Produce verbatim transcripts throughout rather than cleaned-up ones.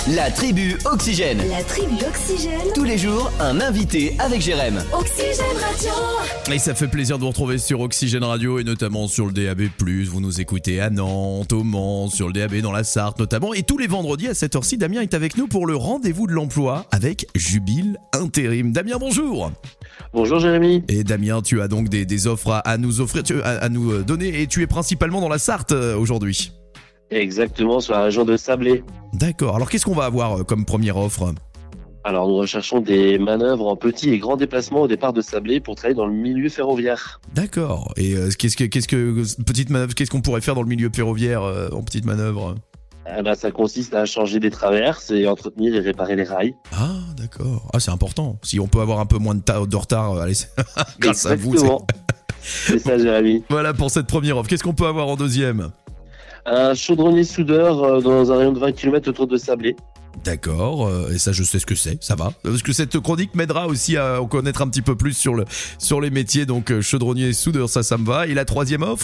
La tribu Oxygène. La tribu Oxygène. Tous les jours, un invité avec Jérém. Oxygène Radio. Et ça fait plaisir de vous retrouver sur Oxygène Radio et notamment sur le D A B plus. Vous nous écoutez à Nantes, au Mans, sur le D A B dans la Sarthe notamment. Et tous les vendredis à cette heure-ci, Damien est avec nous pour le rendez-vous de l'emploi avec Jubile Intérim. Damien, bonjour. Bonjour Jérémy. Et Damien, tu as donc des, des offres à, à nous offrir, tu, à, à nous donner et tu es principalement dans la Sarthe euh, aujourd'hui. Exactement, sur la région de Sablé. D'accord, alors qu'est-ce qu'on va avoir euh, comme première offre ? Alors nous recherchons des manœuvres en petits et grands déplacements au départ de Sablé pour travailler dans le milieu ferroviaire. D'accord, et euh, qu'est-ce que, qu'est-ce que, petite manœuvre, qu'est-ce qu'on pourrait faire dans le milieu ferroviaire euh, en petite manœuvre ? Eh ben, ça consiste à changer des traverses et entretenir et réparer les rails. Ah, d'accord. Ah, c'est important. Si on peut avoir un peu moins de, ta- de retard, euh, allez, grâce à vous. Exactement. C'est ça, Jérémy. Voilà pour cette première offre. Qu'est-ce qu'on peut avoir en deuxième ? Un chaudronnier soudeur euh, dans un rayon de vingt kilomètres autour de Sablé. D'accord, euh, et ça je sais ce que c'est, ça va. Parce que cette chronique m'aidera aussi à en connaître un petit peu plus sur, le, sur les métiers. Donc euh, chaudronnier soudeur, ça, ça me va. Et la troisième offre ?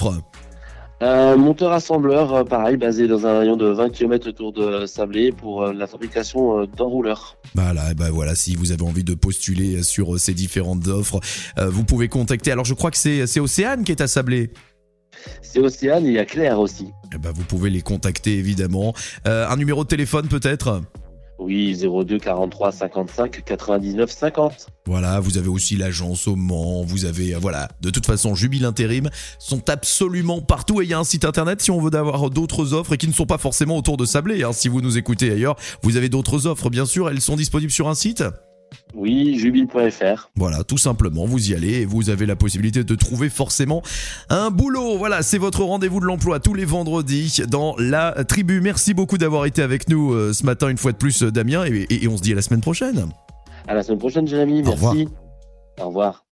Un monteur assembleur, euh, pareil, basé dans un rayon de vingt kilomètres autour de Sablé pour euh, la fabrication euh, d'enrouleurs. Voilà, et ben voilà, si vous avez envie de postuler sur ces différentes offres, euh, vous pouvez contacter. Alors je crois que c'est, c'est Océane qui est à Sablé. C'est Océane et il y a Claire aussi. Eh ben, vous pouvez les contacter évidemment. Euh, un numéro de téléphone peut-être ? Oui, zéro deux quarante-trois cinquante-cinq quatre-vingt-dix-neuf cinquante. Voilà, vous avez aussi l'agence au Mans, vous avez, euh, voilà, de toute façon, Jubile Intérim sont absolument partout et il y a un site internet si on veut avoir d'autres offres et qui ne sont pas forcément autour de Sablé. Hein. Si vous nous écoutez ailleurs, vous avez d'autres offres, bien sûr, elles sont disponibles sur un site ? Oui, jubile point f r. Voilà, tout simplement, vous y allez et vous avez la possibilité de trouver forcément un boulot. Voilà, c'est votre rendez-vous de l'emploi tous les vendredis dans la tribu. Merci beaucoup d'avoir été avec nous euh, ce matin une fois de plus, Damien, et, et, et on se dit à la semaine prochaine. À la semaine prochaine, Jérémy. Au revoir. Merci. Au revoir.